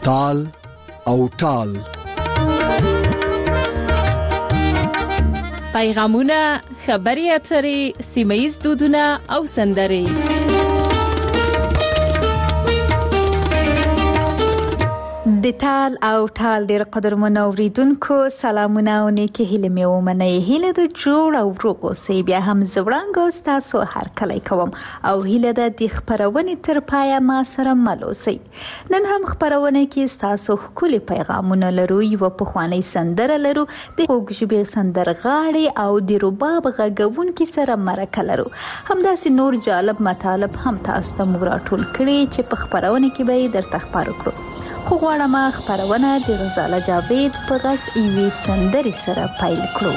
تال او ټال. پیغامونه، خبري اترې، سیمه‌یز دودونه او سندرې. د تال او ټال ډېر قدرمنو اوریدونکو سلامونه او نیکی هیله مې ومنئ. هیله د جوړ او روغ اوسئ. بیا هم زه وړاندې ستاسو هرکلی کوم او هیله د خپرونې تر پایه ما سره مل اوسئ. نن هم خپرونه کې ستاسو ښکلي پیغامونه لرو. یوه پخوانۍ سندره لرو، د خوږ ژبې سندرغاړي او د رباب غږونکي سره مرکه لرو. همداسې نور جالب مطالب هم تاسو ته موږ راټول کړي چې په خپرونه کې به یې درته خپاره کړو. خو غواړم خپرونه د غزاله جاوید په غږ یوې سندرې سره پیل کړو.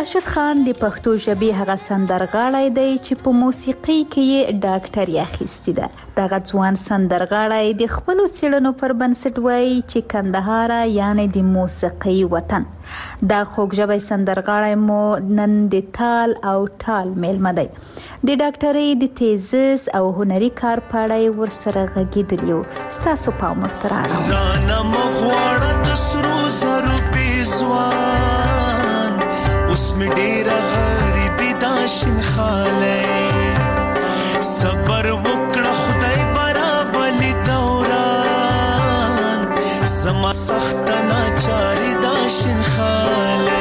راشد خان د پښتو ژبې هغه سندرغاړی دی چې په موسیقي کې یې ډاکټري اخیستې ده. دغه ځوان سندرغاړی د خپلو څېړنو پر بنسټ وایي چې کندهار یعنی د موسیقي وطن. دا خوږژبی سندرغاړی مو نن د تال او ټال میلمه دی. د ډاکټرۍ د تیزس او هنري کار په اړه یې ورسره غږېدلي وو. ستاسو پام ورته راړم. رانه مغواړه د سرو زرو پیزوان اوس مې ډېره غریبي دا شینخالی صبر وکړه خدای برابلي دوران زما سخته ناچاري دا شینخالی.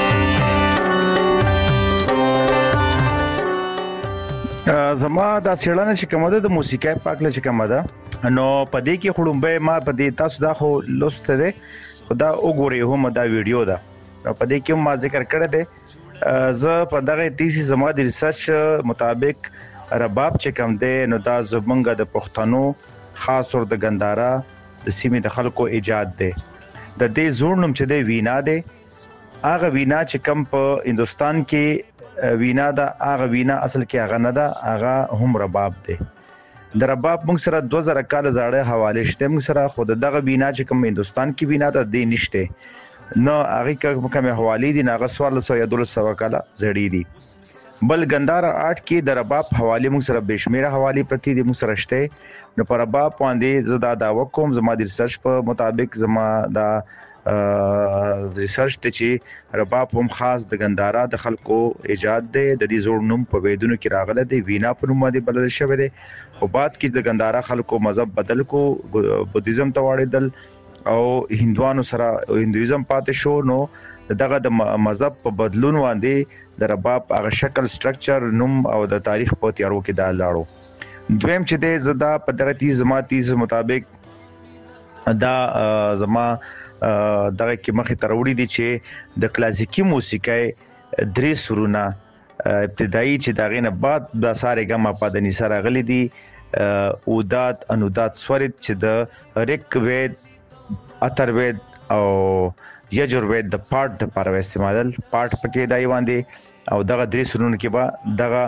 زما دا څېړنه چې کومه ده د موسیقۍ په هکله چې کومه ده نو په دې کې خړومبی ما په دې تاسو دا خو لوسته دی خو دا وګورئ هم دا ویډیو ده په دې کې ما ذکر کړی دی. زه په دغه تیسي زما د ریسرچ مطابق رباب چې کوم دی نو دا زمونږ د پښتنو خاص طور د ګندهارا د سیمې د خلکو ایجاد دی. د دې زوړ نوم چې دی وینا دی. هغه وینا چې کوم په هندستان کې وینا دا هغه وینا اصل کې هغه نه ده هغه هم رباب دی. د رباب موږ سره 2000 کال زاړه حواله شته موږ سره خود دغه وینا چې کوم هندستان کې وینا ده دی نشته نو هغه کومه حواله دي ناغه 1400 کال زړې دي. بل ګندهارا آرټ کې د رباب حواله موږ سره بشمیره حواله پرتی دي موږ سره شته. نو پر رباب باندې زدا دا وکوم زما د ریسرچ په مطابق زما دا ریسرچ ته چې رباب هم خاص د ګندهارا د خلکو ایجاد دی. د دې زوړ نوم په ویدونو کې راغله دی وینا په نوم باندې بلل شوی دی. خو بعد کې د ګندهارا خلکو مذهب بدل کو بودیزم ته واړېدل او هندوانو سره هندویزم پاتې شو نو دغه د مذهب په بدلون باندې د رباب هغه شکل سټرکچر نوم او د تاریخ په تیارو کې دا لاړو. دویم چې د زدا په دغه تیز مطابق دا زما دغه کې مخې ته وړي دي چې د کلاسیکی موسیقۍ درې سرونه ابتدایي چې دغه نه بعد د ساره ګما پادنی سره غلي دي اودات انودات سورت چې د ریک وید اتروید او یجوروید د پارت د لپاره استعمال پارت پکې دای باندې او دغه درې سرونه کې به دغه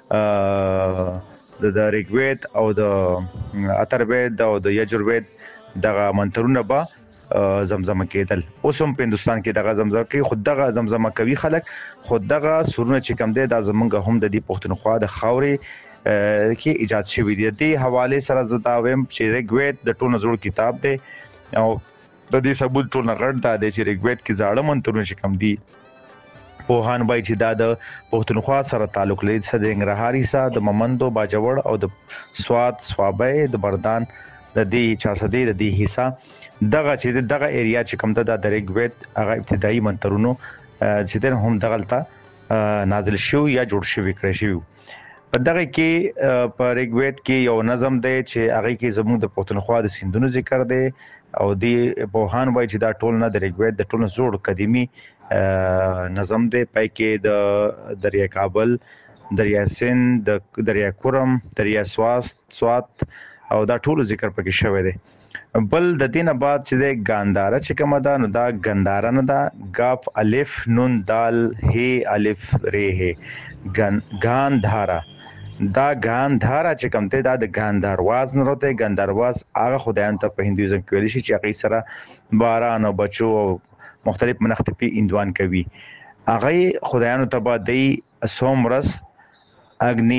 د ریک وید او د اتروید او د یجوروید دغه منترونه به زمزمه کېدل. اوس هم په هندستان کې دغه زمزمه کوي خود دغه زمزمه کوي خلک خود دغه سرونه چې کم دي د زمونږ هم د دې پښتونخوا د خاورې کې ایجاد شوی دی. د حواله سره زدا ویم چې ریګوید د ټولو زوړ کتاب دی او د دې ثبوت ټول غړ دا دی چې ریګوید کې زاړه منترونه چې کم دي پوهان وایي چې دا د پښتونخوا سره تعلق لري د ننګرهاري سره د ممندو باجوړ او د سواد سوابه د بردان د دې 400 د دې حصہ دغه چې دغه ایریا چې کوم د ریګوید هغه ابتدایي منترونو چې د هم دغلطه نازل شو یا جوړ شوی کړی شو. په دغه کې په ریګوید کې یو نظم دی چې هغه کې زموږ د پښتونخوا د سیندونو ذکر دی او د بوهان وایي چې دا ټول نه د ریګوید د ټول زوړ قديمي نظم دی. پای کې د دریا کابل دریا سند د دریا کورم دریا سوات او دا ټول ذکر پکې شوی دی. بل د دینه بعد چې د ګاندهارا چې کومه ده نو دا ګندهارا نه ده غاف الف نون دال هی الف ری هی ګاندهارا دا ګاندهارا چې کوم ته دا د ګاندهارواز نه راته ګاندهارواز هغه خدایان ته په هندویزم کې ویل شي چې هغه سره باران او بچو مختلف منختفي اندوان کوي. هغه خدایانو ته به دی سومرس اگنی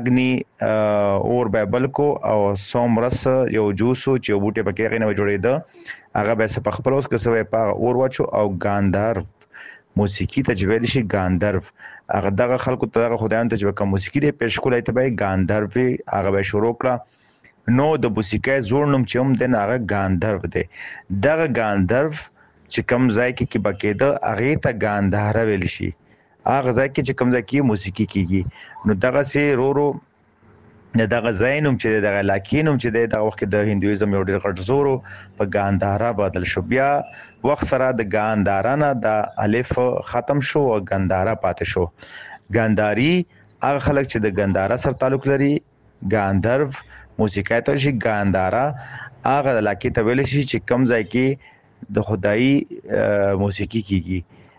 اور بایبل کو او سومرس یو جوسو چې بوټه پکې غنه جوړېده هغه به په خپل اوس کې سوې په اور واچو او ګاندهار موسیقي تجوید شي ګاندهر هغه دغه خلکو ته خدایانو ته چې کوم موسیقي دی پېښ کولای ته به ګاندهر هغه به شروع کړه. نو د موسیقۍ زوړ نوم چې هم د هغه ګاندهر دی. دغه ګاندهر چې کوم ځای کې بکیده هغه ته ګاندهار ویل شي. هغه ځای کې چې کوم ځای کې موسیقي کیږي نو دغه سي رورو دغه زینوم چې دغه لاکینوم چې د وخت د هندویزم یو ډېر غټ زورو په ګاندهارا بدل شو. بیا وخت سره د ګاندهارا نه د الف ختم شو او ګاندهارا پاتې شو. ګاندهاري هغه خلک چې د ګاندهارا سره تعلق لري ګاندهرو موسیقي ته شي. ګاندهارا هغه لاکې ته ویل شي چې کوم ځای کې د خدای موسیقي کیږي.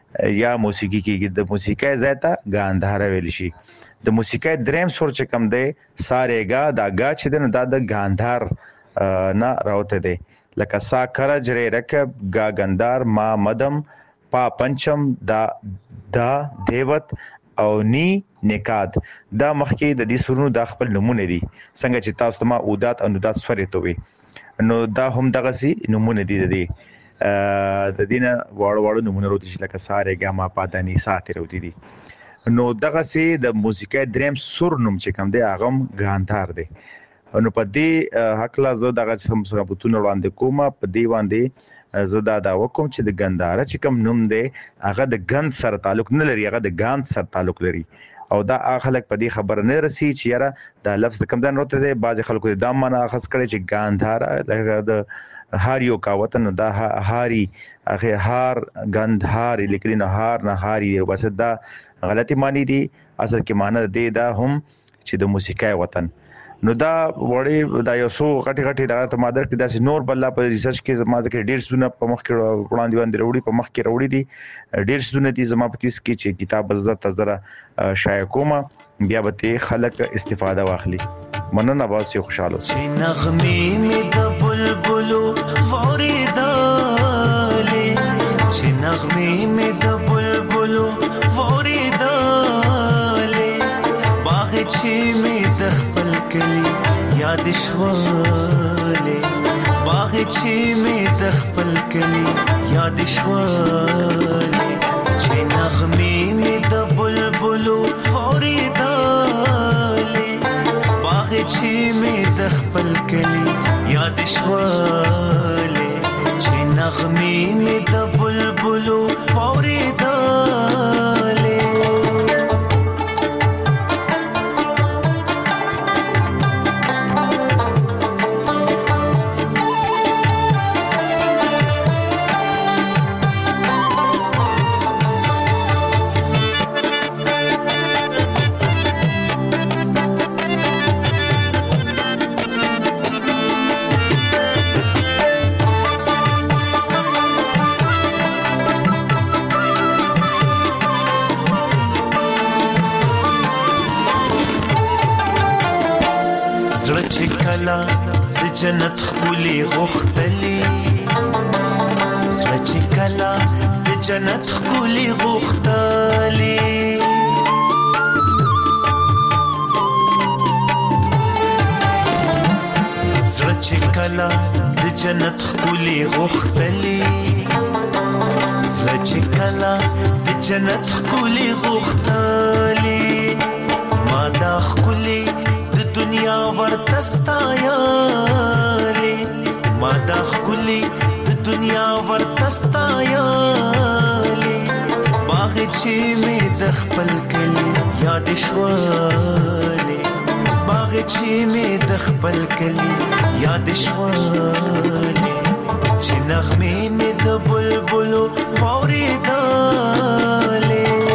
یا موسیقي کې د موسیقي ځای ته غاندهار ویل شي. د موسیقي دریم سور چې کم دی سارېګا دا غا چې د دا د غاندهار نه راوته دی لکه سا کرج ری رکب غا غندار ما مدم پا پنچم دا دیوت او نی نکاد. دا مخکې د دې سورونو د خپل نمونه دي څنګه چې تاسو ما اودات انودات سورې ته وي نو دا هم دغه سي نمونه دي د دینه واړو نمونه وروتي چې لکه سارېګا ما پادانی ساتي وروتي دي. نو دغه سي د موسیقي دریم سور نوم چې کوم دی هغه غاندهار دی. نو په دې حق لا زه دغه سم ثبوتونه وړاندې کوم په دې باندې زه دا وکم چې د غندهار چې کوم نوم دی هغه د غند سره تعلق نه لري هغه د غاند سره تعلق لري او دا خلک په دې خبر نه رسي چې یاره دا لفظ کوم ځای وروته دی. بعض خلکو دا معنا اخذ کړي چې غاندهار د هاریو کا وطن دا هاري هغه هار غندهار لیکلي نه هار نه هاري بس دا غلطی معنی دي. اصل کې معنی دی دا هم چې د موسیقي وطن. نو دا وړي دا یو څو غټي دا ته مادر کې دا نور بل په ریسرچ کې زما ځکه ډیر سونه په مخ کې وړاندې باندې وړي په مخ کې وړي دي ډیر سونه دي زما په تیس کې چې کتاب زړه تزره شایع کوم بیا به خلک استفاده واخلي. مننه باسي خوشاله چې نغمې مې د بلبلو وریدالې چې نغمې مې د بلبلو وریدالې باغ چې مې د خپل کلی یاد شولې باغ چې مې د خپل کلی یاد شولې چې نغمې مې د بلبلو وریدالې باغ چې مې د خپل کلی یاد شولې چې نغمې مې د بلبلو وریدالې. د جنت خولي غختلي زړه چې کلا د جنت خولي غختلي زړه چې کلا د جنت خولي غختلي زړه چې کلا د جنت خولي غختلي ما دا خولي دنیا ورتستایا لے ما دا خلی د دنیا ورتستایا لے باغ چې مې د خپل کلی یاد شولې باغ چې مې د خپل کلی یاد شولې چې نغمې مې د بلبلو وریدالې.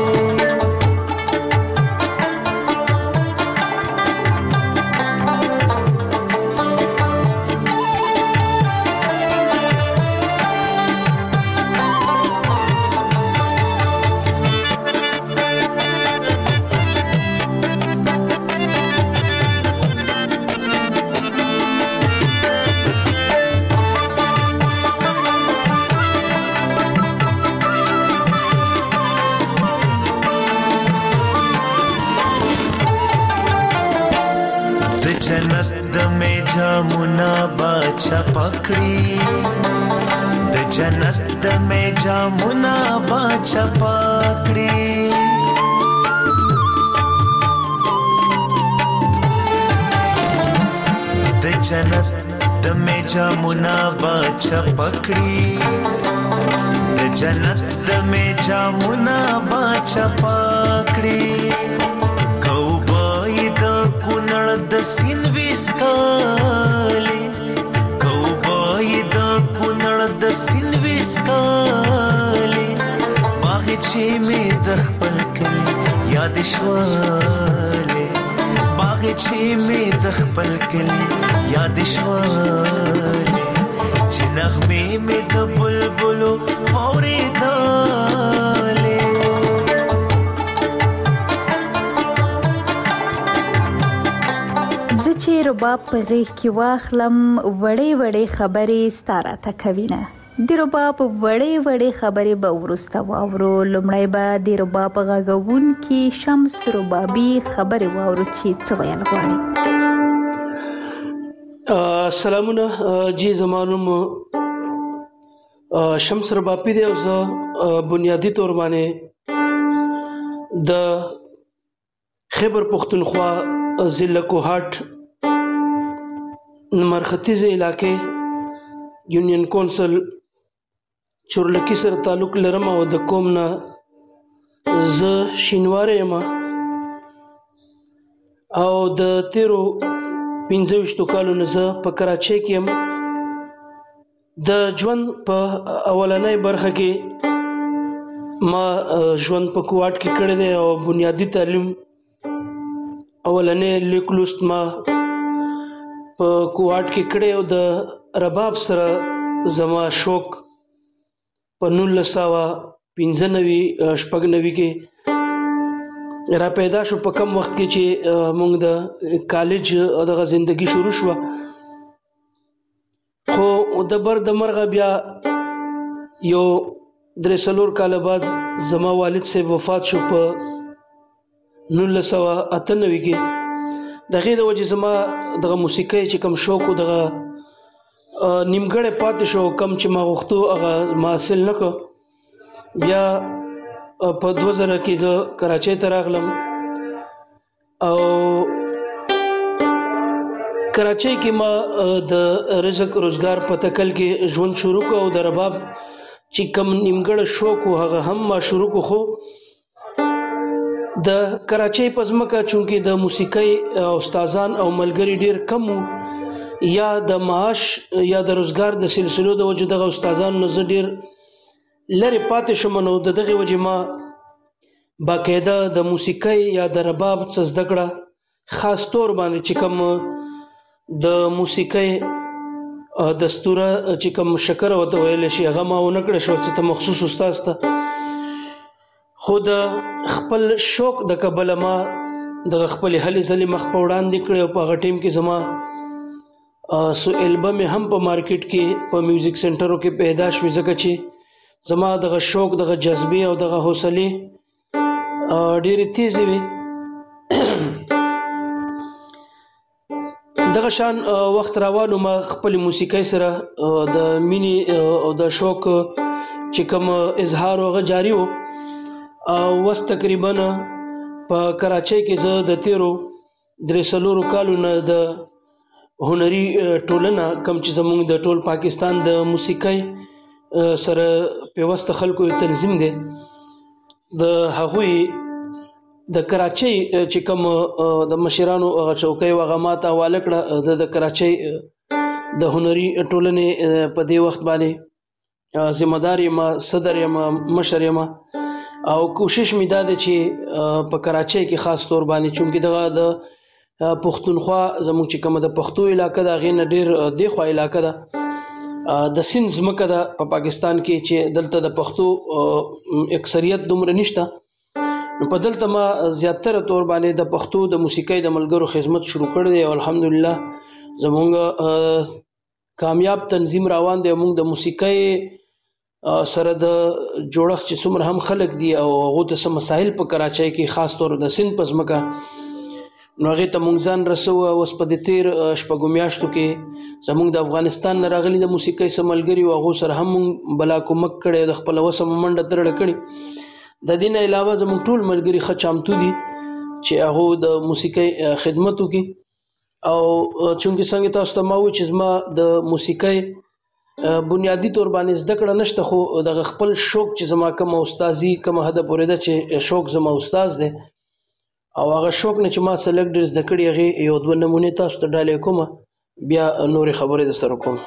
جنت د می جامونا باچا پکړي د جنت د می جامونا باچا پکړي د جنت د می جامونا باچا پکړي د جنت د می جامونا باچا پکړي د سین وسکالي کوبای د کونړ د سین وسکالي باغ چې مې د خپل کلی یاد شولې باغ چې مې د خپل کلی یاد شولې چې نغمې مې د بلبلو وریدالې. رباب په غیږ کې واخلم وړې وړې خبرې ستاره ته کوینه د رباب وړې وړې خبرې به ورسته واورو. لومړی به د رباب غږونکي شمس ربابي خبرې واورو چې څه ویل غواړي. سلامونه جی، زما نوم شمس ربابي دی او زه بنیادي طور باندې د خیبر پختونخوا ضلع کوهاټ مرختیزه علاقې یونین کونسل چورلکی سره تعلق لرم او د کوم نه زه شینواره یم او د تیرو 15 کالو نه زه په کراچۍ کې یم. د ژوند په اولنۍ برخه کې ما ژوند په کوهاټ کې کړی دی او بنیادي تعلیم اولنې لیک لوست ما په کوهاټ کې کړی او د رباب سره زما شوق په 1995 کې را پیدا شو. په کم وخت کې چې موږ د کالج دغه زندگی شروع شو، خو د بر د مرغه بیا یو 3 کال بعد زما والد صاحب وفات شو په 1998 کې. دغه د وجه زما دغه موسیقۍ چې کم شوق دغه نیمګړی پاتې شو، کم چې ما غوښتو هغه ما حاصل نه کړ. بیا په 2000 کې زه کراچۍ ته راغلم او کراچۍ کې ما د رزق روزګار په تکل کې ژوند شروع کړ او د رباب چې کم نیمګړی شوق هغه هم ما شروع کړ. خو د کراچۍ په ځمکه چونکې د موسیقۍ استادان او ملګري ډیر کم وو، یا د معاش یا د روزګار د سلسلو د وجه دغه استادان نه زه ډیر لرې پاتې شوم. نو د دغه وجه ما باقاعده د موسیقۍ یا د رباب څه زده کړه، خاص طور باندې چې کوم د موسیقۍ دستوره چې کوم شکر ورته ویل شي هغه ما ونه کړی شو چې مخصوص استاد ته. خو د خپل شوق د کبله ما د خپل هلې ځلې مخ په وړاندې کړی او په هغه ټیم کې زما سو البم هم په مارکیټ کې په میوزیک سنټرو کې پیدا شوې، ځکه چې زما دغه شوق دغه جذبې او دغه حوصلې ډېرې تیزې وي. دغه شان وخت روانو ما خپل موسیقۍ سره د مینې او د شوق چې کوم اظهار هغه جاری و. وس تقریبا په کراچۍ کې زه د تیرو 3 کالو نه د هنري ټولنه کم چې زموږ د ټول پاکستان د موسیقۍ سره پیوسته خلکو تنظیم دی، د هغوی د کراچۍ چې کوم د مشرانو هغه چوکۍ هغه ماته حواله کړه. د کراچۍ د هنري ټولنې په دې وخت باندې ذمہ دار یم، صدر یم، مشر یم او کوشش مې دا دی چې په کراچۍ کې خاص طور باندې چونکې دغه د پښتونخوا زموږ چې کومه د پښتو علاقه ده هغې نه ډېر دیخوا علاقه ده، د سیند ځمکه ده په پاکستان کې چې دلته د پښتو اکثریت دومره نشته. نو په دلته ما زیاتره طور باندې د پښتو د موسیقۍ د ملګرو خدمت شروع کړی دی او الحمدلله زموږ کامیاب تنظیم روان دی. موږ د موسیقۍ سره د جوړښت چې څومره هم خلک دي او هغو ته څه مسایل په کراچۍ کې خاص طور د سیند په ځمکه نو هغې ته موږ ځان رسوو. اوس په دې تیر شپږو میاشتو کې زموږ د افغانستان نه راغلي د موسیقۍ څه ملګري وو، هغو سره هم موږ بلا کومک کړی، د خپله وسه مو منډه ترړه کړې. د دې نه علاوه زموږ ټول ملګري ښه چامتو دي چې هغو د موسیقۍ خدمت وکړي. او چونکې څنګه تاسو ته ما وویل چې زما د موسیقۍ بنیادي طور باندې زده کړه نشته، خو دغه خپل شوق چې زما کومه استازي کومه حده پورې ده چې شوق زما استاز دی او هغه شوق نه چې ما څه لږ ډېر زده کړي هغې یو دوه نمونې تاسو ته ډالۍ کومه، بیا نورې خبرې در سره کوم.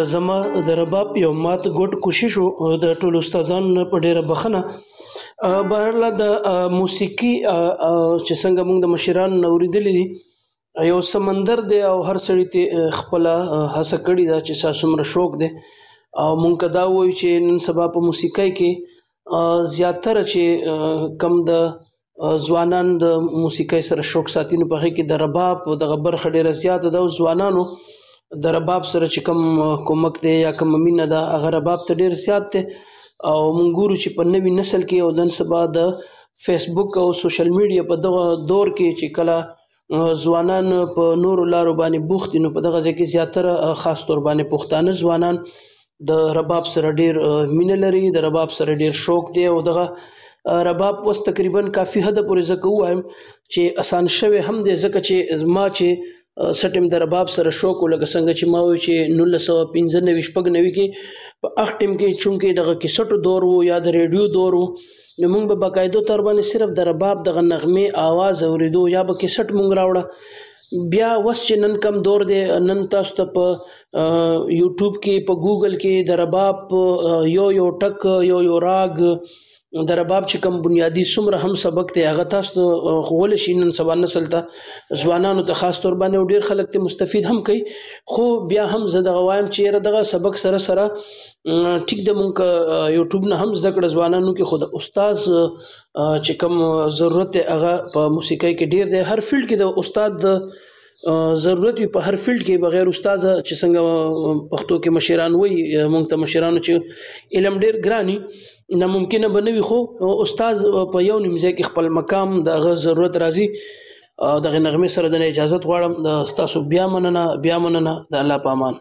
زما د رباب یو مات ګډ کوشش د ټولو استادانو په ډیره بخنه بهرله د موسیقي چې څنګه موږ د مشرانو اوریدلې دي یو سمندر دی او هر سړی ته خپل هڅه کړې ده چې څومره شوق دی او مونږ دا وایو چې نن سبا په موسیقۍ کې زیاتره چې کم د ځوانان د موسیقۍ سره شوق ساتي نو په هغه کې د رباب د برخه ډیره زیاته ده او ځوانانو د رباب سره چې کم کومک دی یا کم مینه ده هغه رباب ته ډیر زیات دی او مونږ ګورو چې په نوي نسل کې او نن سبا د فیسبوک او سوشل میډیا په دغه دور کې چې کله ځوانان په نورو لارو باندې بوخت دي نو په دغه ځای کې زیاتره خاص تور باندې پښتانه ځوانان د رباب سره ډیر مینه لري د رباب سره ډیر شوق دی او دغه رباب وس تقریبا کافي حد پورې زکه وایم چې آسان شوه هم دی ځکه چې ما چې سټم د رباب سره شوق ولګ څنګه چې ما وی چې 1995 شپږ کې په اختم کې چونکې دغه کیسټو دور وو یا د ریډیو دور وو نو موږ به باقاعده تور باندې صرف د رباب د نغمه आवाज اوریدو یا به کیسټ موږ راوړه بیا وس چې نن کم دور دی نن تاسو ته په یوټیوب کې په ګوګل کې د رباب یو ټک یو راګ د رباب چې کوم بنیادی څومره هم سبق ته هغه تاسو غول شي نن سبا نسل ته ځوانانو ته خاص تور باندې ډیر خلک ته مستفید هم کوي خو بیا هم زه دغه وایم چې دغه سبق سره ټیک د مونږ یوټیوب نه هم زده کړ ځوانانو کې خود استاد چې کوم ضرورت هغه په موسیقۍ کې ډیر دی هر فیلډ کې د استاد ضرورت په هر فیلډ کې بغیر استاد چې څنګه پښتو کې مشران وي مونږ ته مشرانو چې علم ډیر ګرانی ناممکنه بنوي خو استاد په یو نیمځای کې خپل مقام د غو ضرورت راځي دغه نغمه سره د اجازه غواړم د تاسو بیا مننه د الله پامان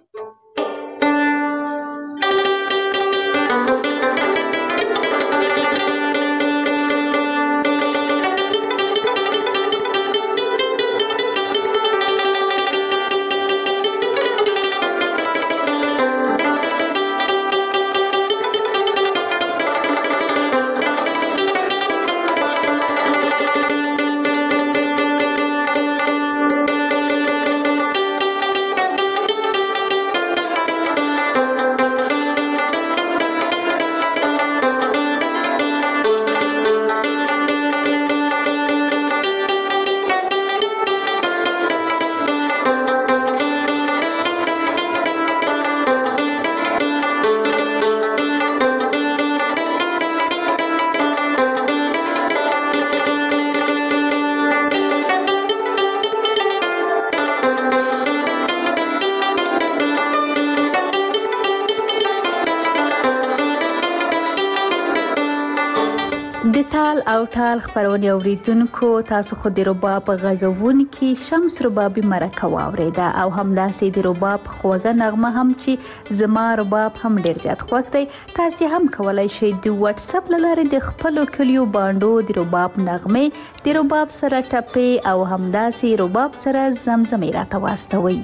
د تال او ټال خبرونه اوریدونکو تاسو خو د رباب غږونکي شمس ربابي مرکه واوریده او همداسې د رباب خوږه نغمه هم چې زما رباب هم ډیر زیات خوښ دی تاسو هم کولای شئ د واتس اپ لارې د خپل کلیو باندې د رباب نغمه د رباب سره ټپې او همداسې رباب سره زمزمې راته واستوي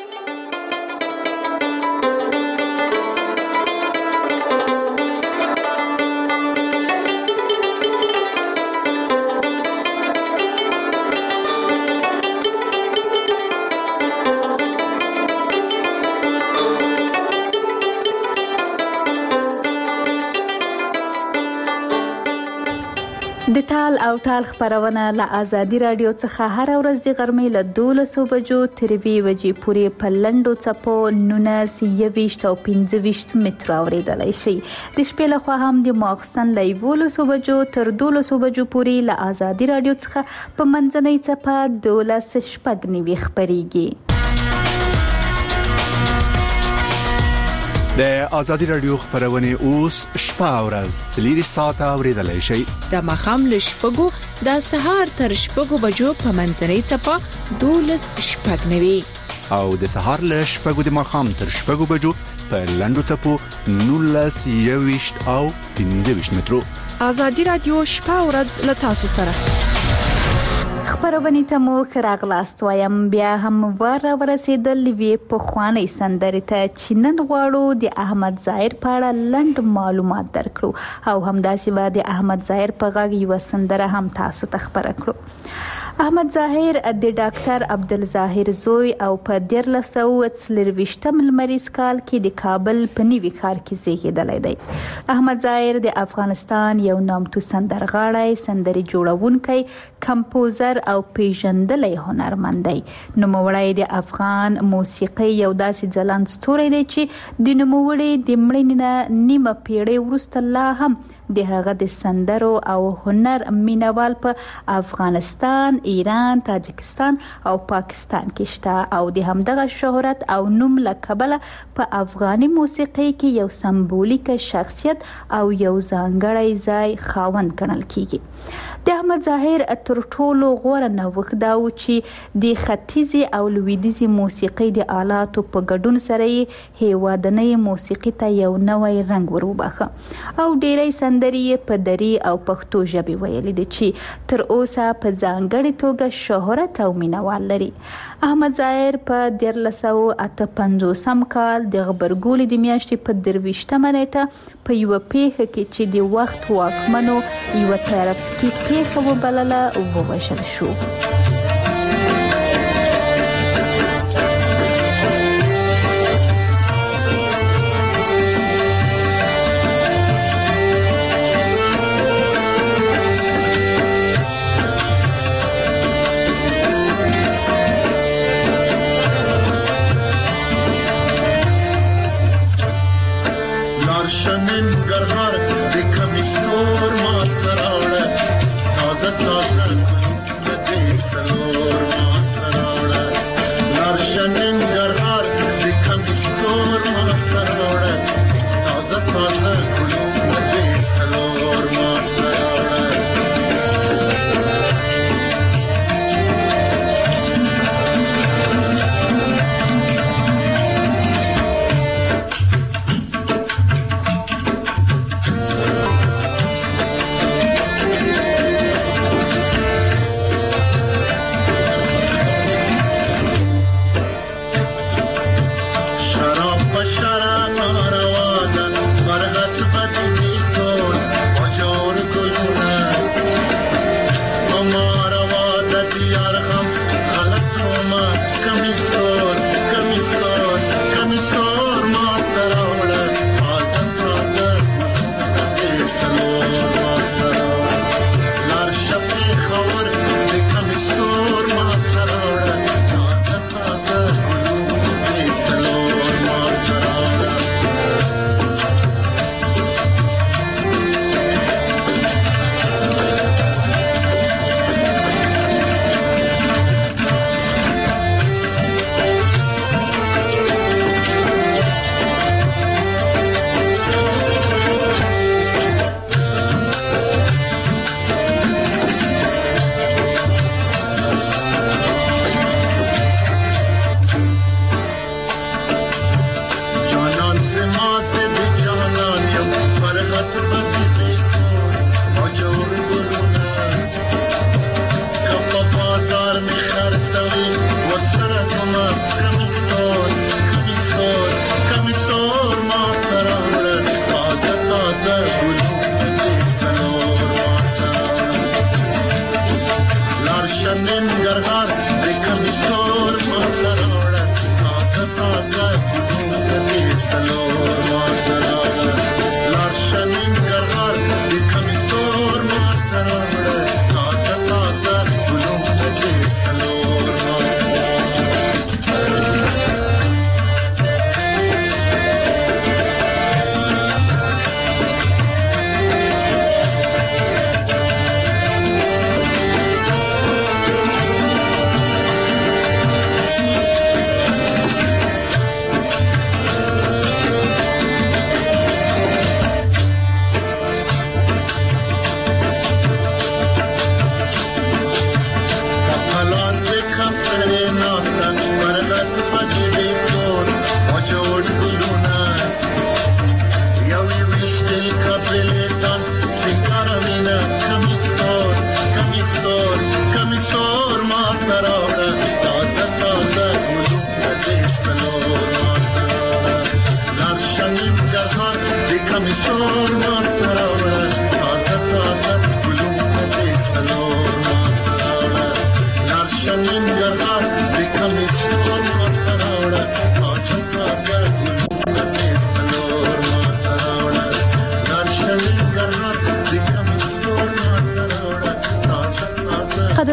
د تال او ټال خبرونه له آزادي رادیو څخه هر ورځ د غرمې له 12 بجو تر 2 بجې پورې په لنډو څپو 19 او 15 متر اوریدلای شي د شپې له خوا هم د ماخستن له 12 بجو تر 12 بجو پورې له آزادي رادیو څخه په منځنۍ څپه 12 شپږ نیوي خبريږي د آزادی رادیو خبرونه اوس شپه ورځ 3 ساعته اوریدلای شي د مخام لشپګو د سهار تر شپګو بجو په منځنۍ څپه 12 شپږ نیوي او د سهار لشپګو د مخام تر شپګو بجو په لندو څپو 19 او 15 مترو آزادی رادیو شپه ورځ له تاسو سره خبرونه ته مو راغلاست وایم بیا هم ورسېدل وی په خواني سندرې ته چینن غواړو د احمد ظاهر په اړه لند معلومات درکړو او همداسې به د احمد ظاهر په غږ یو سندره هم تاسو ته خبر کړو احمد ظاهر د ډاکټر عبدالظاهر زوی او په 1924 لمریز کال کې د کابل په نیوي ښار کې زیږیدلی دی. احمد ظاهر د افغانستان یو نامتو سندرغاړی، سندري جوړونکی، کمپوزر او پیژندلی هنرمند دی. نوموړی د افغان موسیقۍ یو داسې ځلانده ستوری دی چې د نوموړي د مړینې نه نیمه پیړۍ وروسته لا هم د هغه د سندرو او هنر مینوال په افغانستان، ایران، تاجکستان او پاکستان کې شته او د همدغه شهرت او نوم له کبله په افغاني موسیقۍ کې یو سمبولیک شخصیت او یو ځانګړی ځای خاوند ګڼل کیږي. د احمد ظاهر تر ټولو غوره نوښت دا و چې د ختیځې او لویدیځې موسیقۍ د آلاتو په ګډون سره یې هیوادنۍ موسیقۍ ته یو نوی رنګ وروباخه او ډیری سندري په دري او پښتو ژبې ویلي دي چې تر اوسه په ځانګړې توګه شهرت او مینوال لري. احمد ظاهر په 1958 کال د غبرګولي د میاشتې په 23 نیټه په یو پیښه کې چې د وخت واکمنو یو ترافیکي پیښه وبلله ووژل شو. ننګرهار د کمیستور ماته راوړه، تازه تازه ګلونه دې سلور ماته راوړه. لاړشه ننګرهار د کمیستور ماته راوړه، تازه تازه ګلونه دې سلور ماته راوړه.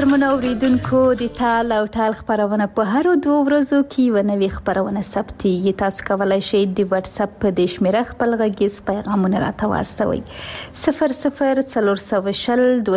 قدرمنو اوریدونکو د تال او ټال خبرونه په هر 2 ورځو کې و نوې خبرونه ثبتېږي. تاسو کولی شئ د واتس اپ په دې شمیره خپل غږیز پیغامونه راته واستوئ 00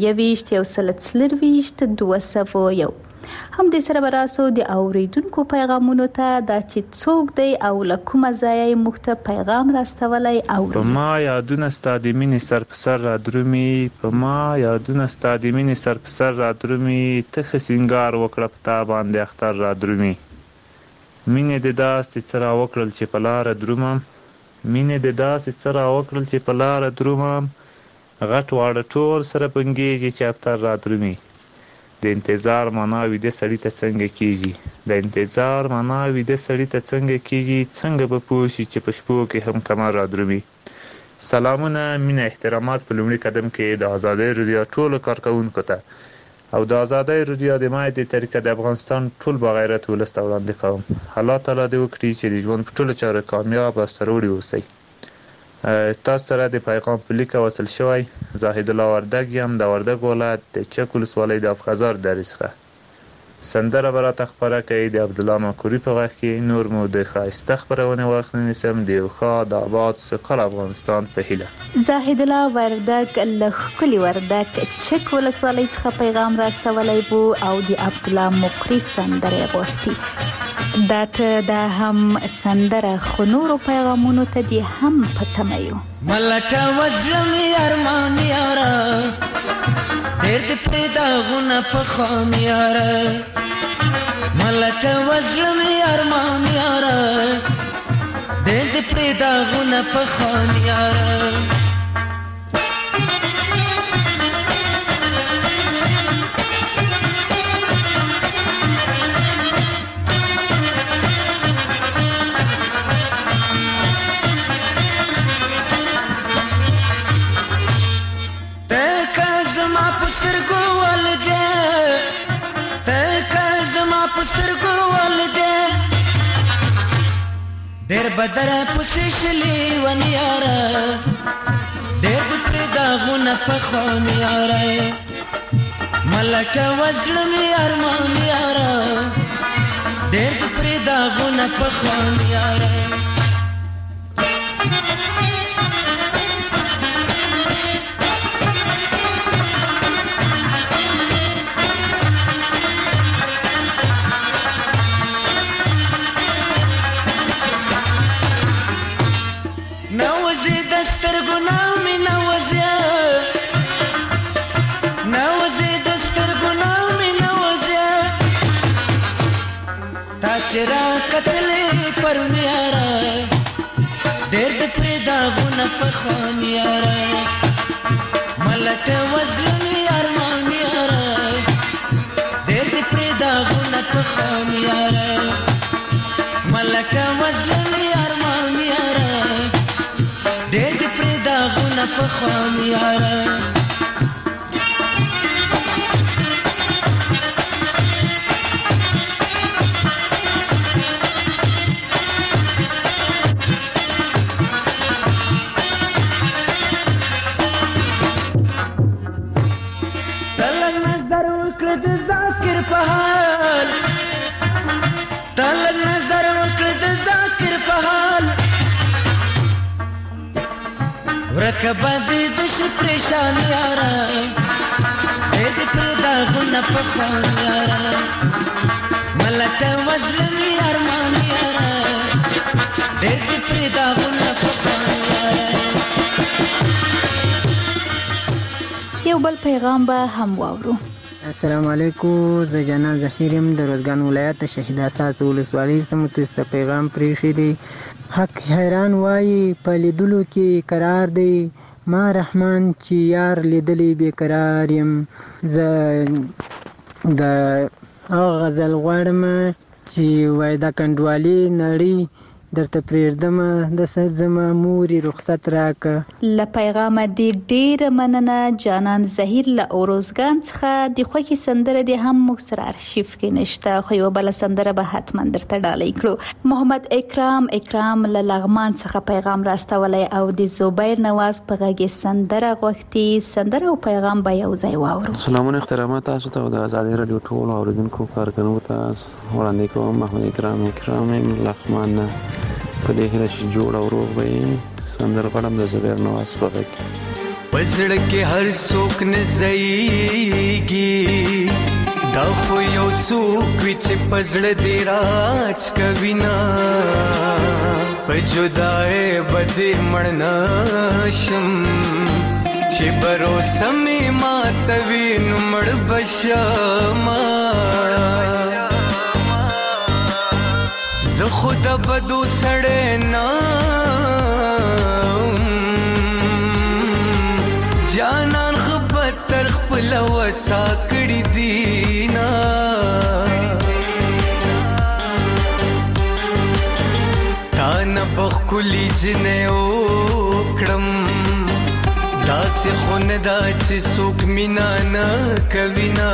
422 201 هم د سره براسو د اوریدونکو پیغامونو ته دا چې څوک دی او لکومه ځای مخته پیغام راستولای اوري. په ما یادونه ستاد مینې سر په سر را درومي، په ما یادونه ستاد مینې سر په سر را درومي، ته سنگار وکړه پتا باندې اختر را درومي. مینې د داسې سره وکړل چې په لار درومم، مینې د داسې سره وکړل چې په لار درومم، غټ واړه ټول سره بنګيږي چې اختر را درومي. د انتظار معنا ویده سړی ته څنګه کیږي، د انتظار معنا ویده سړی ته څنګه کیږي، څنګه به پوښي چې په شپو کې هم کمر را درومي. سلامونه، مینه، احترامات په لومړي قدم کې د آزادۍ رادیو ټولو کارکونکو ته او د آزادۍ رادیو د مای د طریقه د افغانستان ټول بغیرت ولست وړاندې کوم. الله تعالی دې وکړي چې د ژوند په ټولو چارو کامیاب او سرلوړي اوسئ. تاسو سره د پیغام په لیک وصل شوی زاهد الله وردګ یم د وردګ ولایت د چک ولسوالۍ د افغازار درې څخه. سندره براته خبره کوي د عبد الله مکوري په غږ کې. نور مو د ښایسته خبرونه وخت نیسم د یو ښه د آباد سوکاله افغانستان په هیله. زاهد الله وردګ له ښکلي وردګ چک ولسوالۍ څخه پیغام راستولی بو او د عبد الله مکوري سندره غوښتي. دا ته دا هم سندره خو نورو پیغامونو ته دی هم پتمه یو. ملټه وزلم ارمان یاره ډېر دې پیدا غونه په خام یاره، ملټه وزلم ارمان یاره ډېر دې پیدا غونه په خام یاره. بدر پسې شلې ونیاره ډېر دې پرې داغونه په خام یاره، ملټه وزړه مې ارمان یاره ډېر دې پرې داغونه په خام یاره. چرا قتلې پر میاره ډېر د پرې داغونه په خام یاره، ملټه وزلم ارمان یاره ډېر د پرې داغونه په خام یاره، ملټه وزلم ارمان یاره ډېر د پرې داغونه په خام یاره. ورکبادی دش پریشان یارا دې پر داغونه په خام یارا، ملټه وزلم ارمان یارا دې پر داغونه په خام یارا. یو بل پیغام به هم واورو. السلام علیکم، زه جناب ظفیر یم د روزګان ولایت د شهید اساس ولسوالۍ څخه تاسو پیغام پریښی دی. حق حیران وایي په لیدلو کې قرار دی، ما رحمان چې یار لیدلی بیقرار یم. زه د هغه غزل غواړم چې وای د کنډوالي نړۍ درته پرېږدم د سر زما مورې رخصت راکه. له پیغامه دې ډېره مننه جانان زهیر له اوروزګان څخه. د خوښې سندره دې هم موږ سره ارشیف کې نشته، خو یوه بله سندره به حتما درته ډالۍ کړو. محمد اکرام له لغمان څخه پیغام راستولی او د زبیر نواز په غږ سندره غوښتي. سندره او پیغام به یو ځای واورو. سلامونه احترامات تاسو ته او د ازادي رادیو ټول اوریدونکو کارکونکو ته وړاندې کوم. محمد اکرام لغمان په دې هیله چې جوړ او روغ وي. سندره غواړم د زبیر نواز په غږ کې. پزړه کې هر څوک نه ځایږي، دا خو یو څوک وي چې پزړه دې راج کوي نه، په جدای بدې مړ نشم چې بروسه مې ماتوي نو مړ بشم. زه خو د بدو سړی نه جانان خبر تر خپل وسا کړی دی نه، تا نه بخکلی جنې وکړم داسې خو نه دا چې څوک مینا نه کوي نه،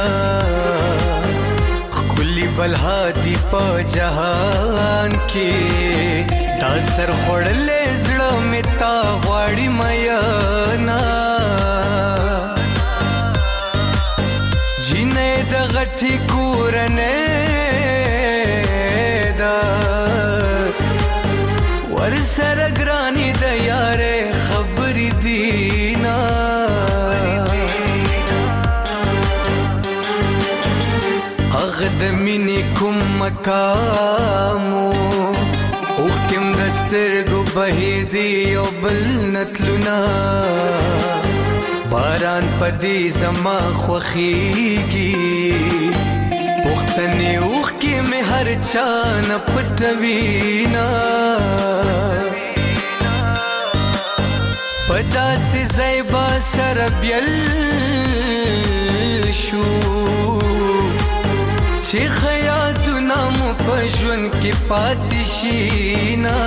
کلی بلهادی په جهان کې دا سر خوړلې زړه مې تا غواړي میانا، جینې د غټي کورنۍ دا ور سره ګرانی د یارې خبرې دینا، د مینې کوم مقامو اوښکم د سترګو بهیر دی یو بل نتلونه، باران پدې زما خوښیږي، پوښتنې اوښکې مې هر چا نه پټوي نه، په داسې ځای به سره بیل شو چې خیاطونه مو په ژوند کې پاتې شي نه،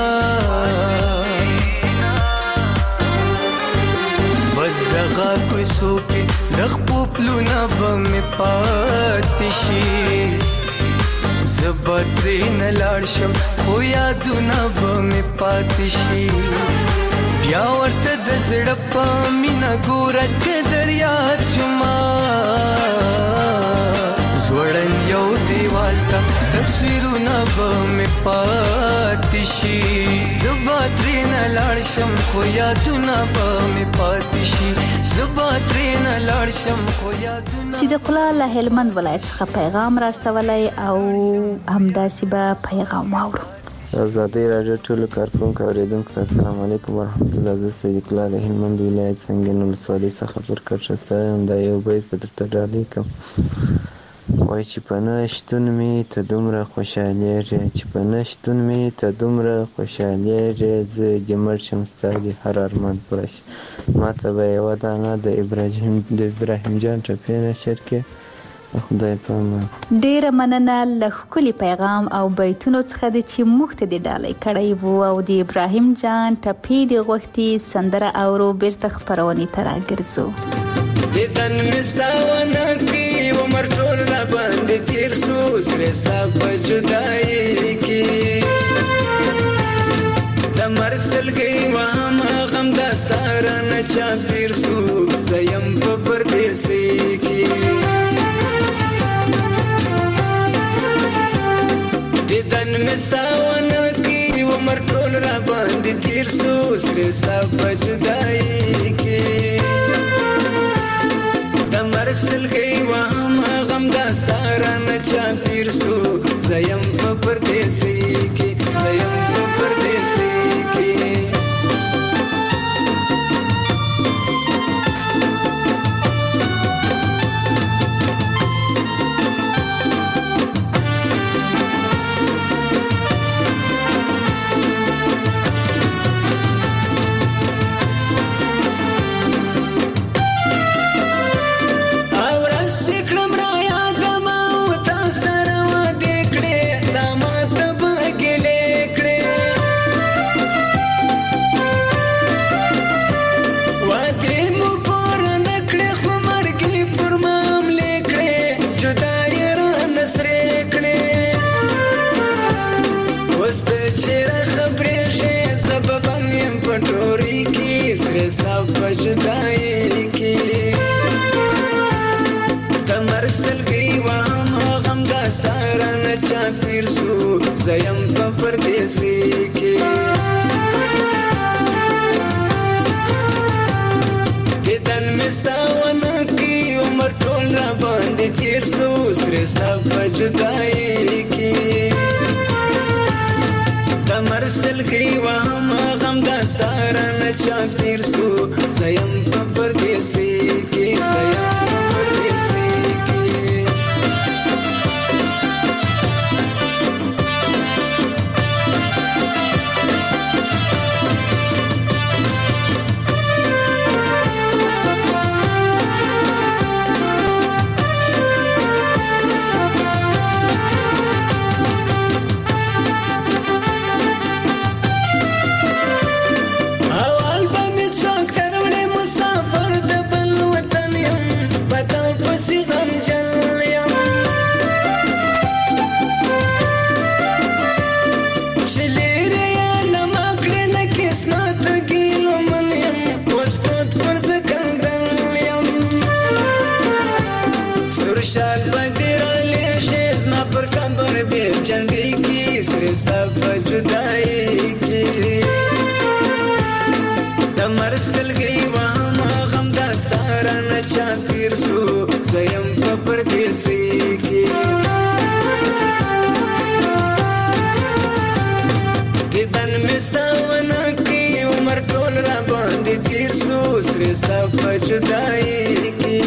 بس دغه کوڅو کې د خپو پلونه به مې پاتې شي، زه به ترې نه لاړ شم خو یادونه به مې پاتې شي، بیا ورته د زړه په مینه ګوره که در یاد شما زوړن یو دیوال ته تصویرونه به مې پاتې شي، زه به ترې نه لاړ شم خو یادونه به مې پاتې شي، زه به ترې نه لاړ شم خو یادونه. صدیق الله له هلمند ولایت څخه پیغام راستولی او همداسې به پیغام واورو. ازادي رادیو ټولو کارکونکو اوریدونکو ته السلام علیکم ورحمت الله. زه صدیق الله له هلمند ولایت څنګین ولسوالۍ څخه پر کټ یم. دا یو بیت به درته ډالۍ کوم. وای چې په نه شتون مې ته دومره خوشحالیږې، چې په نه شتون مې ته دومره خوشحالیږې، زه دې مړ شم ستا دې هر ارمان پوره شي. ما ته به یوه دانه د ابراهیم جان ټپې نشر کې. خدای په امان. ډیره مننه له ښکلي پیغام او بیتونو څخه د چې موږ ته دې ډالۍ کړی وو او د ابراهیم جان ټپې دې غوښتي. سندره اورو بیرته خپرونې ته راګرځو. دیدن مستاونه کی عمر ټول را باندې تیر سو، سره ستا په جدایي کې د مرګ سلګۍ وهم غم داستا رانه چاپیر سو، زه یم په پردیسۍ کې دیدن مستاونه کی عمر ټول را باندې تیر سو، سره ستا په جدایي کې مرګ سلګۍ وهم غم داستا رانه چاپیر سو، زه یم په پردیسۍ کې، زه یم په پردیسۍ کې. سره جدائی کی تمر سلگی وهم غم داستاران چاپیر سو زیم په پردیسی کی دیدن مستاون کی عمر ټول را باندې تیر سو سره سب جدائی کی تمر سلگی وهم غم داستاران چاپیر سو زیم په پردیسی کی زیم په پردیسی सब जुदाई की तमर सलगी वहाँ गम दास्तारान चापीर सो जयम په پردیسی کی دیدن مستاون کی عمر ټول را باندې تیر سو سره सब जुदाई کی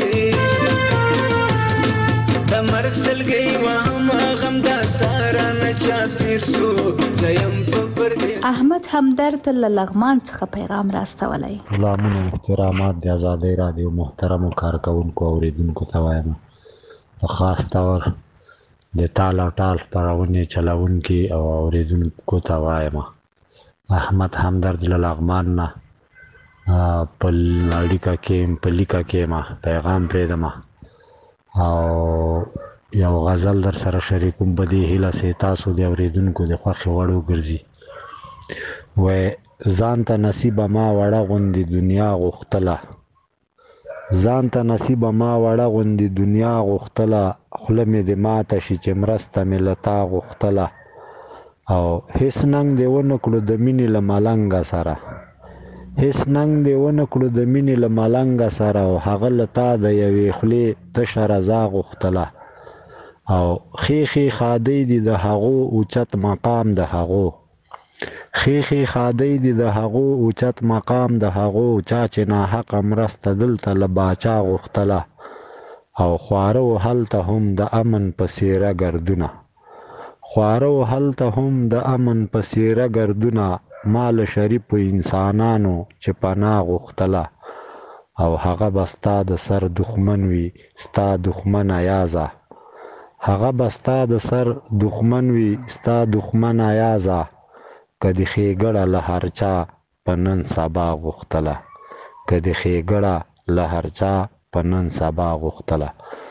تمر سلگی وहाँ غم داستاران چاپیر سو زیم په پردیس. احمد همدرد له لغمان څخه پیغام راستولی. سلامونه احترامات د آزادۍ رادیو محترمو کارکونکو اوریدونکو ته وایم په خاص طور د ټال او ټال خپرونې چلونکي او اوریدونکو ته وایم احمد همدرد له لغمان نه په اړیکه کې په لیکه کې ما پیغام پرېږدم او یو غزل در سره شریکوم په دې هیله چې تاسو د اوریدونکو د خوښې وړ وګرځي. وایي ځان ته نصیبه ما وړه غوندې دنیا غوښتله ځان ته نصیبه ما وړه غوندې دنیا غوښتله خوله مې د ماته شي چې مرسته مې له تا غوښتله او هېڅ ننګ دې ونه کړو د مینې له ملنګه سره هیڅ ننګ دې ونه کړو د مینې له ملنګه سره او هغه له تا د یوې خولې تشه رضا غوښتله او ښې ښادۍ دي د هغو اوچت مقام د هغو ښې ښادۍ دي د هغو اوچت مقام د هغو چا چې ناحقه مرسته دلته له باچا غوښتله او خواره و هلته هم د امن په څېره ګردونه خواره و هلته هم د امن په څېره ګردونه ما له شریفو انسانانو چې پناه غوښتله او هغه به ستا د سر دښمن وي ستا دښمنه یازه هغه به ستا د سر دښمن وي ستا دښمنه یازه که د ښېګړه له هر چا په نن سبا غوښتله که د ښېګړه له هر چا په نن سبا غوښتله.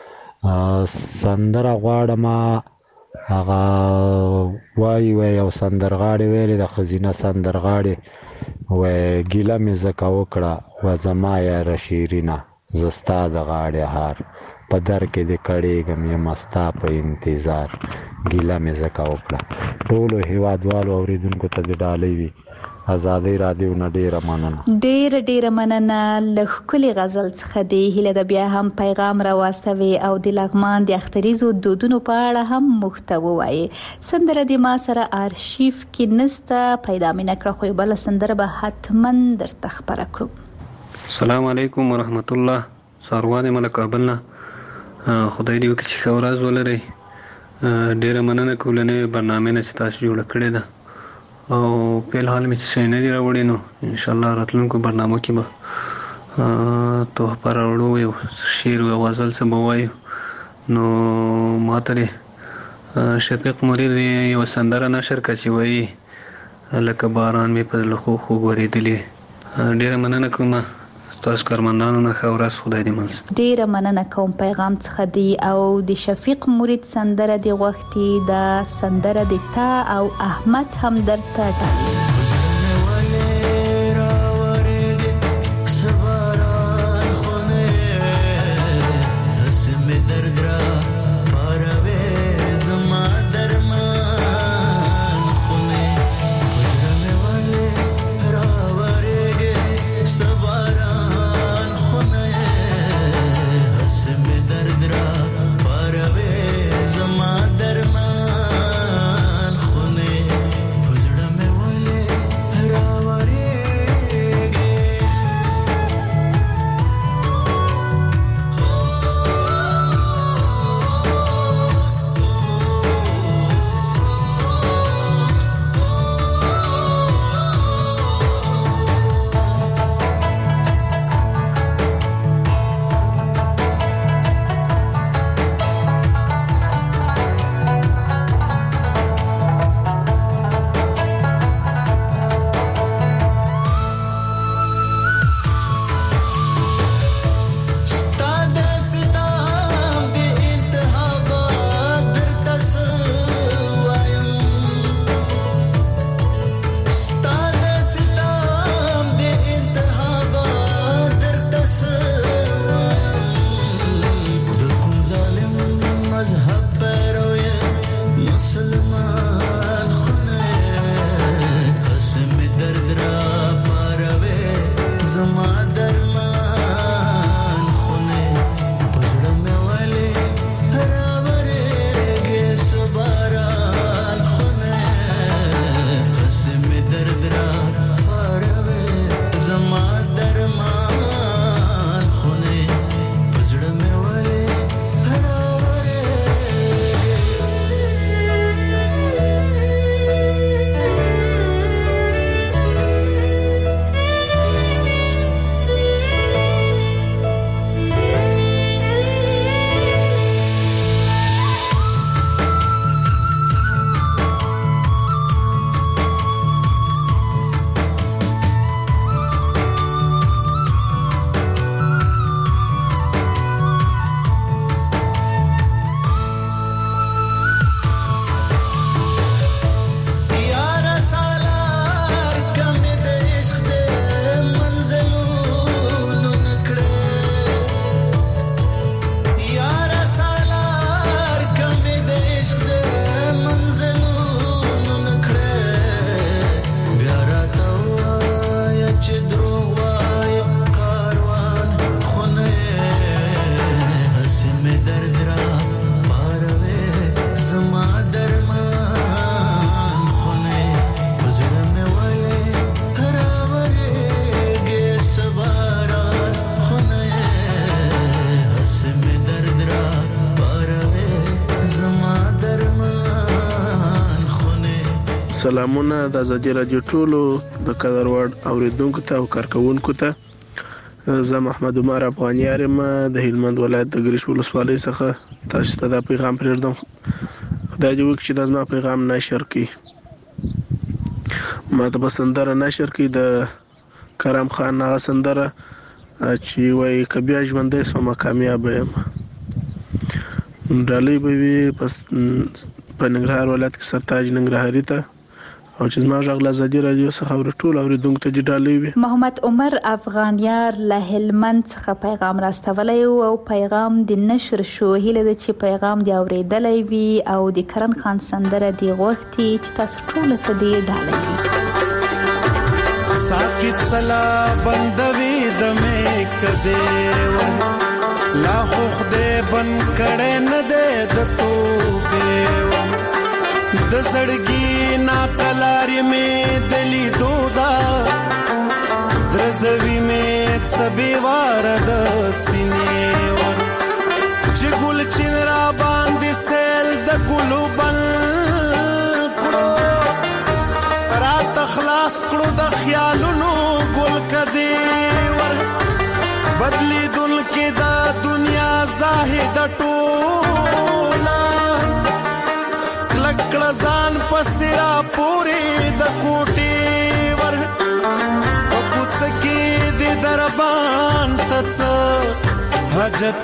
سندره غواړمه هغه وایي یو سندرغاړی ویلې د ښځینه سندرغاړې وایي ګیله مې ځکه وکړه و زما یاره شیرینه زه ستا د غاړې هار په در کې د کړېږم یمه ستا په انتظار ګیله مې ځکه وکړه. ټولو هېوادوالو اورېدونکو ته د ډالۍ وي آزادۍ رادیو نه ډېره مننه. ډېره مننه. له ښکلې غزل څخه دې هیله ده بیا هم پیغام راواستوي او د لغمان د اختریزو دودونو په اړه هم موږ ته ووایي. سندره د ما سره آرشیف کې نسته، پیدا مې نه کړه، خو یو بله سندره به حتما درته خپره کړو. السلام علیکم ورحمت الله. ساروان یم له کابل نه. خدای دې وکړي چې ښه ورځ ولرئ. ډېره مننه کوم له نوې برنامې نه چې تاسو جوړه کړې ده او په الحال مې څه نه دي راوړي، نو انشاءالله راتلونکو برنامو کې به تحفه راوړو، یو شعر او غزل څه به ووایو. نو ما ته شفیق مرید یو سندره نشر کړه چې وایي لکه باران مې په زړه خوږ ورېدلې. ډېره مننه کوم تاسو کارمندانو نه. ښه ورځ، خدای دې مل. ډېره مننه کوم پیغام څخه دی او د شفیق مرید سندره دی غوښتي دا سندره د تا او احمد همدرد ته ټاکلې. سلامونه د ازادي رادیو ټولو د قدر وړ اوریدونکو ته او کارکونکو ته زه محمد عمر افغاني یم د هلمند ولایت د ګریش ولسوالۍ څخه تاسو ته دا پیغام پرېږدم. خدای دې وکړي چې دا زما پیغام نشر کړي. ما ته به سندره نشر کړي د کرم خان هغه سندره چې وایي که بیا ژوندی سومه کامیابه یم. ډالۍ به وي په ننګرهار ولایت کې سرتاج ننګرهاري ته او چې زما غږ له ازادي رادیو څخه ټول اوریدونکو ته ډالۍ وي. محمد عمر افغانیار له هلمند څخه پیغام راستولی او پیغام د نشر شو. هیله ده چې پیغام دی اوریدلی وي او د کرن خان سندره دی غوښتي چې تاسو ټول ته دی ډالۍ وي. ساکت سلا بندوي د مې کده لا خو خدای بن کړه نه ده د توبه د زړګي نا کلاري مې دلی دودا درزوي مې سبي وار د سینې ور چې ګل چین را باندې سیل د ګلو بل کړو رات خلاص کړو د خیالونو ګل کدي ور بدلی دل کې دا دنیا زاهد ټولا لکړه ځان پسرا پوری د کوټي ور پوت کې د دربان تڅ حاجت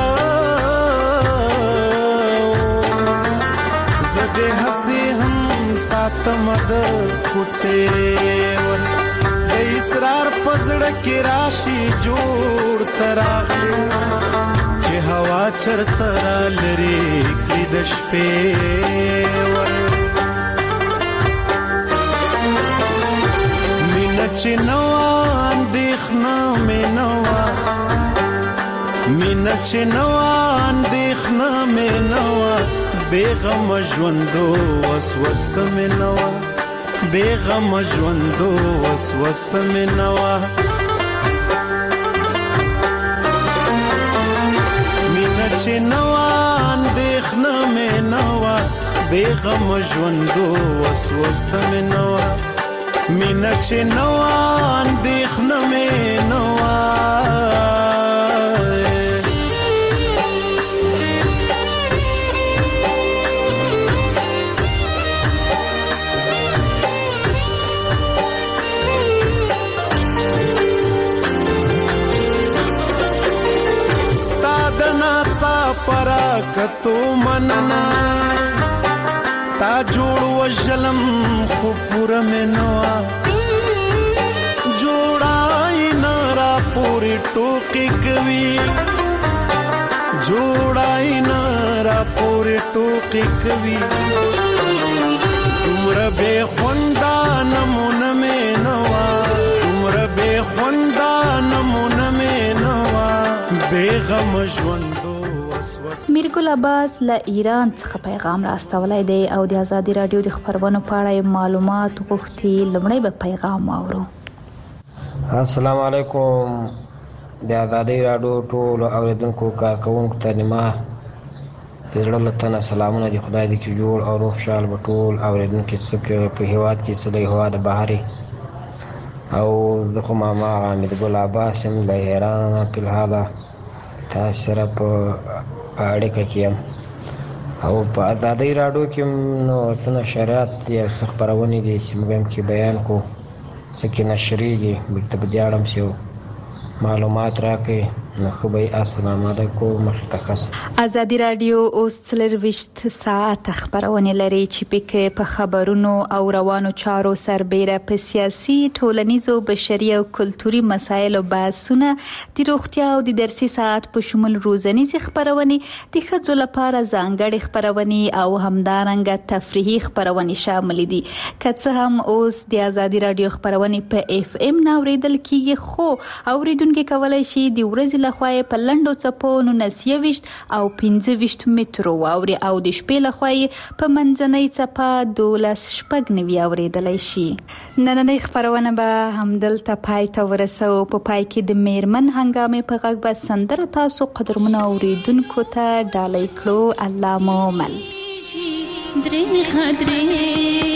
زده هسي هم ساتم د کوڅه ور اسرار پزړه کې راشي جوړ تراغلي چې هوا چرته لري کې د شپې ور مینه چې نو اندېخنه مې نو مینه چې نو اندېخنه مې نو بیغم ژوندو وسوسه مې نو بیغم ژوندو وسوسه مې نوا مینه چې نوا اندېښنه مې نوا بیغم ژوندو وسوسه مې نوا مینه چې نوا اندېښنه مې نوا پرا کتو مننا تا جوړ وجلم خو پور منوا جوړای نارا پوری ټوکی کوي جوړای نارا پوری ټوکی کوي عمر به خوندا نمونه منوا عمر به خوندا نمونه منوا بیغم ژوندو. میرګل عباس له ایران څخه پیغام راستولی دی او د ازادي رادیو د خبرونو په اړه معلومات غوښتي. لومړی به پیغام واورو. السلام علیکم د ازادي رادیو ټول اوریدونکو کارکونکو ته نیمه د زړه له تنه سلامونه دي. خدای دې کې جوړ او روغ خوشحال به ټول اوریدونکي څوک په هیواد کې څه د هیواد بهري او زه خو ماما میرګل عباس یم له ایران په الحاله تاسو سره په اړیکه کې یم او په ازادي رادیو کې نو څنګه شریعت یا څه خبرونه دي چې موږ هم کې بیان کو څه کې نشریږي بلته بدیاړم سیو معلومات راکې نو خو به السلام علیکم مختص. ازادي رادیو اوس 24 ساعت خبرونه لري چې پکې په خبرونو او روانو چارو سربېره په سیاسي ټولنیزو بشري او کلتوري مسایلو بحثونه د روغتیا او د درسي ساعت په شمول روزنیزي خبرونه د ښځو لپاره ځانګړي خبرونه او همدارنګه تفریحي خبرونه شامل دي. که څه هم اوس د ازادي رادیو خبرونه په اف ام ناوریدل کیږي خو اوریدونکو کولای شي د ورځې لخوا په لنډو څپو 19 او 15 مترو واوري او د شپې لخوا په منځنۍ څپه 12 اوریدلای شي. نننۍ خبرونه به همدلته پای ته ورسو. په پای کې د میرمن هنګامې په غږ به سندره تاسو قدرمنو اوریدونکو ته ډالۍ کړو. الله مو مل درې خدرې